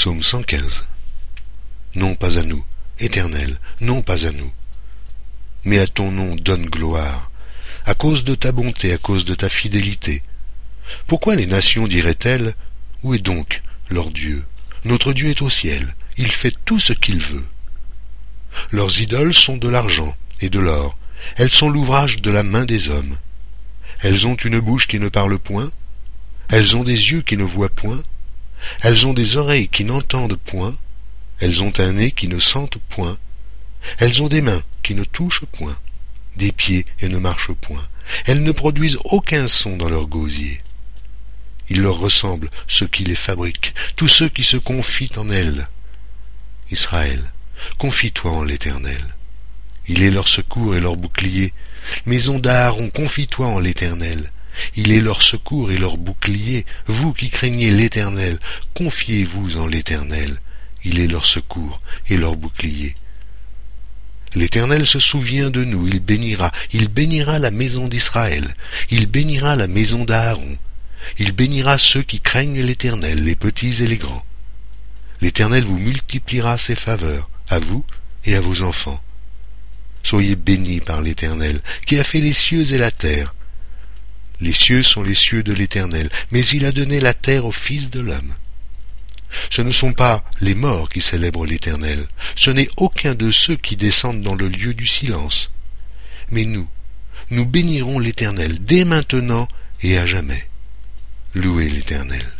Psaume 115. Non pas à nous, Éternel, non pas à nous. Mais à ton nom donne gloire, à cause de ta bonté, à cause de ta fidélité. Pourquoi les nations diraient-elles, où est donc leur Dieu? Notre Dieu est au ciel, il fait tout ce qu'il veut. Leurs idoles sont de l'argent et de l'or, elles sont l'ouvrage de la main des hommes. Elles ont une bouche qui ne parle point, elles ont des yeux qui ne voient point, elles ont des oreilles qui n'entendent point, elles ont un nez qui ne sentent point, elles ont des mains qui ne touchent point, des pieds et ne marchent point, elles ne produisent aucun son dans leur gosier. Il leur ressemble ceux qui les fabriquent, tous ceux qui se confient en elles. Israël, confie-toi en l'Éternel. Il est leur secours et leur bouclier. Maison d'Aaron, confie-toi en l'Éternel. Il est leur secours et leur bouclier. Vous qui craignez l'Éternel, confiez-vous en l'Éternel. Il est leur secours et leur bouclier. L'Éternel se souvient de nous, il bénira la maison d'Israël, il bénira la maison d'Aaron, il bénira ceux qui craignent l'Éternel, les petits et les grands. L'Éternel vous multipliera ses faveurs, à vous et à vos enfants. Soyez bénis par l'Éternel, qui a fait les cieux et la terre. Les cieux sont les cieux de l'Éternel, mais il a donné la terre au Fils de l'homme. Ce ne sont pas les morts qui célèbrent l'Éternel, ce n'est aucun de ceux qui descendent dans le lieu du silence. Mais nous bénirons l'Éternel dès maintenant et à jamais. Louez l'Éternel.